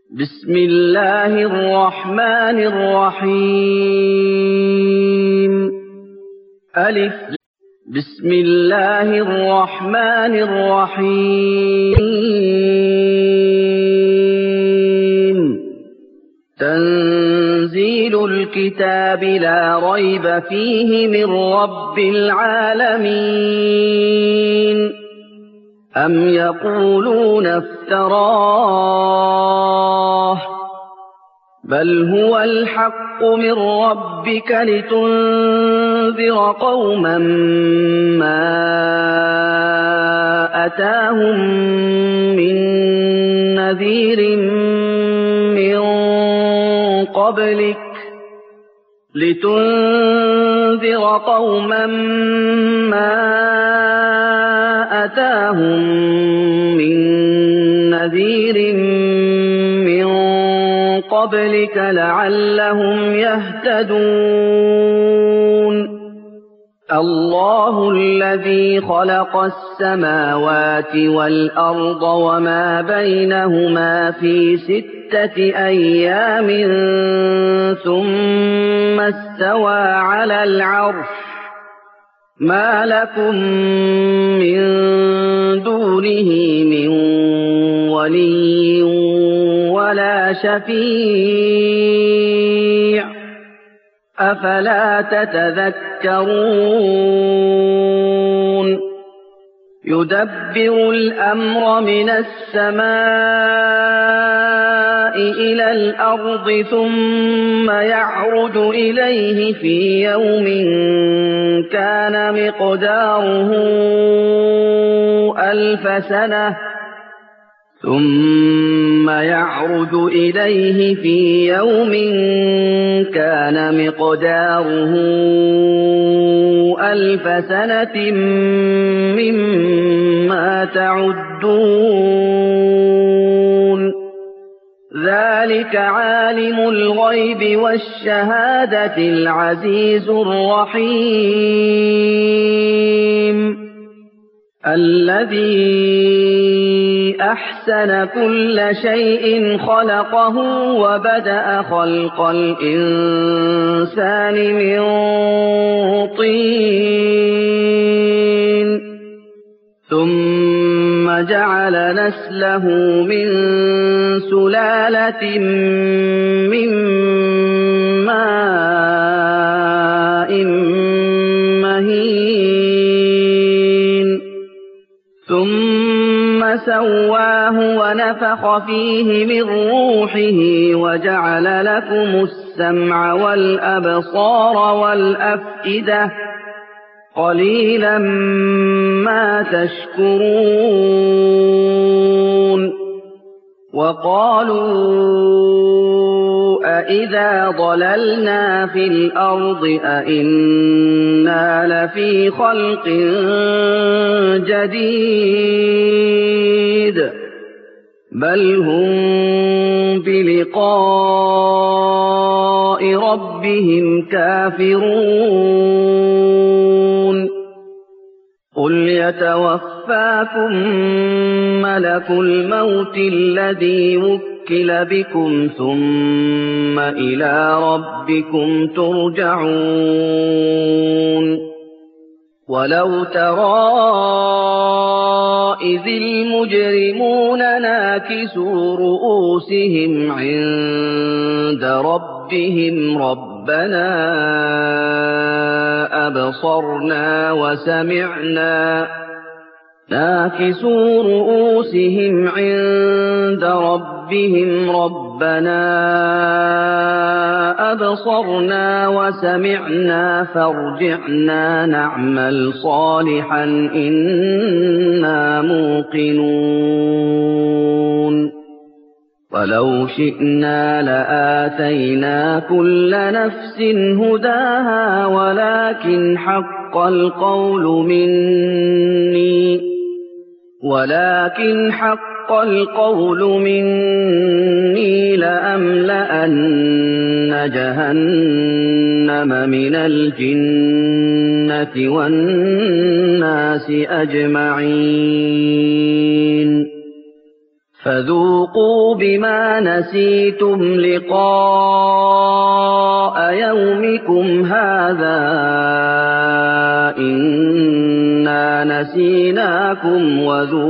بسم الله الرحمن الرحيم ألف. بسم الله الرحمن الرحيم تنزيل الكتاب لا ريب فيه من رب العالمين أم يقولون افتراه بل هو الحق من ربك لتنذر قوما ما أتاهم من نذير من قبلك لتنذر قوما ما أتاهم من نذير من قبلك لعلهم يهتدون الله الذي خلق السماوات والأرض وما بينهما في 6 أيام ثم استوى على العرش ما لكم من دونه من ولي ولا شفيع أفلا تتذكرون يدبر الأمر من السماء إلى الأرض ثم يعرج إليه في يوم كان مقداره 1000 سنة ثم يعرج إليه في يوم كان مقداره 1000 سنة مما تعدون ذلك عالم الغيب والشهادة العزيز الرحيم الذي أحسن كل شيء خلقه وبدأ خلق الإنسان من طين ثم جعل نسله من سلالة من ماء مهين ثم سواه ونفخ فيه من روحه وجعل لكم السمع والأبصار والأفئدة قليلا ما تشكرون وقالوا أإذا ضللنا في الأرض أإنا لفي خلق جديد بل هم بلقاء ربهم كافرون قل يتوفاكم ملك الموت الذي وكل بكم ثم إلى ربكم ترجعون ولو ترى إذ المجرمون ناكسوا رؤوسهم عند ربهم ربنا أبصرنا وسمعنا ناكسوا رؤوسهم عند ربهم ربنا أبصرنا وسمعنا فارجعنا نعمل صالحا إنا موقنون ولو شئنا لآتينا كل نفس هداها ولكن حق القول مني لأملأن جهنم من الجنة والناس أجمعين فذوقوا بما نسيتم لقاء يومكم هذا إنا نسيناكم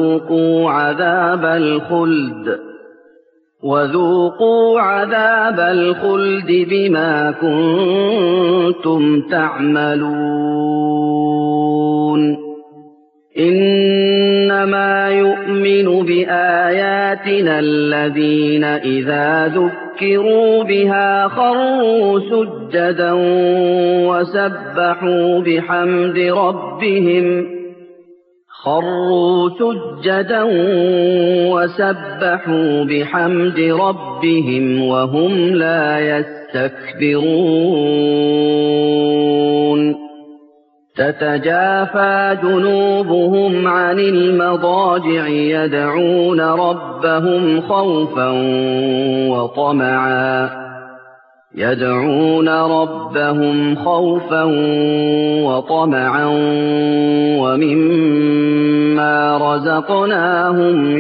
وذوقوا عذاب الخلد بما كنتم تعملون إنما يؤمن بآياتنا الذين إذا ذكروا بها خروا سجدا وسبحوا بحمد ربهم وهم لا يستكبرون تتجافى جنوبهم عن المضاجع يدعون ربهم خوفا وطمعا ومما رزقناهم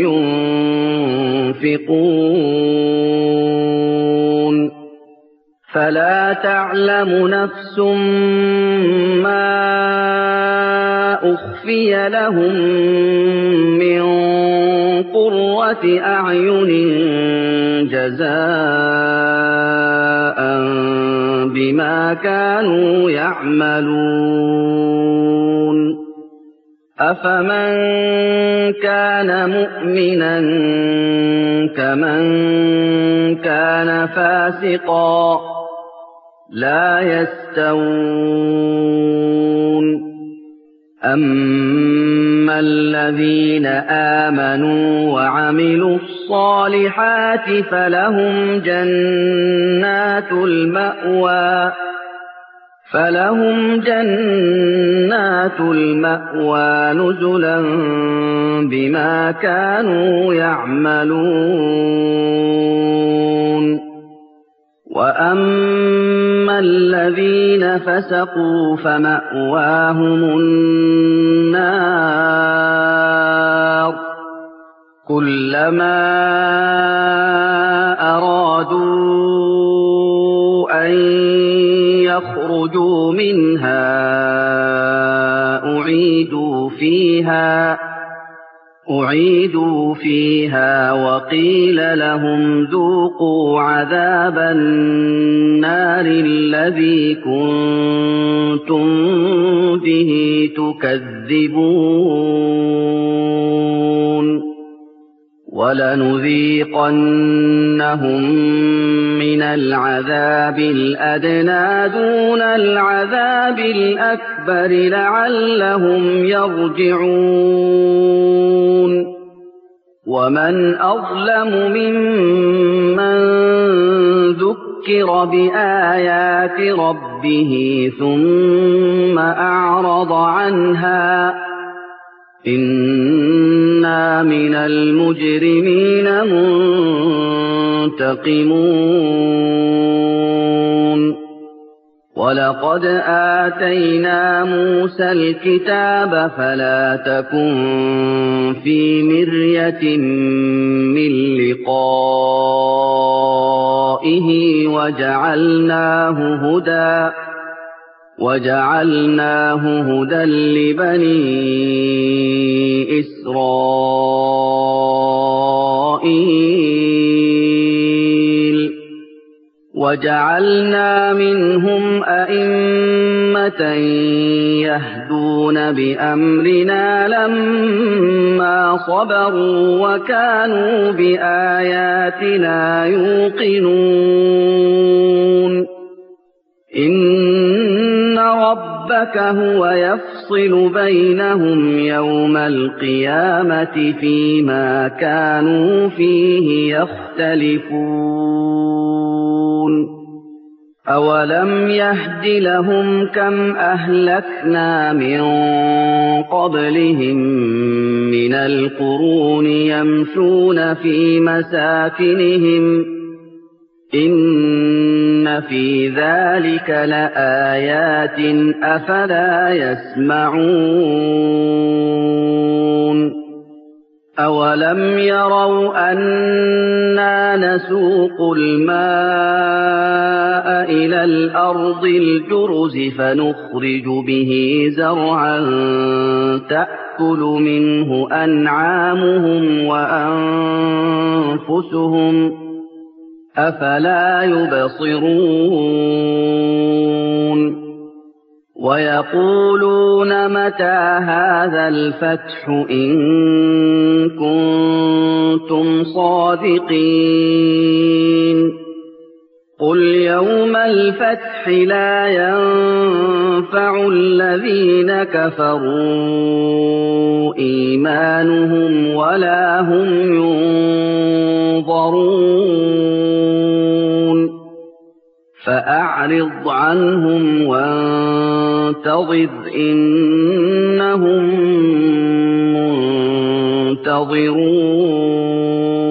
ينفقون فلا تعلم نفس ما أخفي لهم من قرة أعين جزاء بما كانوا يعملون أفمن كان مؤمنا كمن كان فاسقا لا يستوون أما الذين آمنوا وعملوا الصالحات فلهم جنات المأوى نزلا بما كانوا يعملون وأما الذين فسقوا فمأواهم النار كلما أرادوا أن يخرجوا منها أعيدوا فيها وقيل لهم ذوقوا عذاب النار الذي كنتم به تكذبون ولنذيقنهم من العذاب الأدنى دون العذاب الأكبر لعلهم يرجعون ومن أظلم ممن ذكر بآيات ربه ثم أعرض عنها إنا من المجرمين منتقمون ولقد آتينا موسى الكتاب فلا تكن في مرية من لقائه وجعلناه هدى لبني إسرائيل وجعلنا منهم أئمة يهدون بأمرنا لما صبروا وكانوا بآياتنا يوقنون إن ربك هو يفصل بينهم يوم القيامة فيما كانوا فيه يختلفون أولم يهد لهم كم أهلكنا من قبلهم من القرون يمشون في مساكنهم إن في ذلك لآيات أفلا يسمعون أَوَلَمْ يَرَوْا أَنَّا نَسُوقُ الْمَاءَ إِلَى الْأَرْضِ الْجُرُزِ فَنُخْرِجُ بِهِ زَرْعًا تَأْكُلُ مِنْهُ أَنْعَامُهُمْ وَأَنفُسُهُمْ ۖ أَفَلَا يُبْصِرُونَ وَيَقُولُونَ مَتَىٰ هَٰذَا الْفَتْحُ إِن كُنتُمْ صَادِقِينَ قُلْ يَوْمَ الْفَتْحِ لَا يَنفَعُ الَّذِينَ كَفَرُوا إِيمَانُهُمْ وَلَا هُمْ يُنظَرُونَ فَأَعْرِضْ عَنْهُمْ وَانتَظِرْ إِنَّهُم مُّنتَظِرُونَ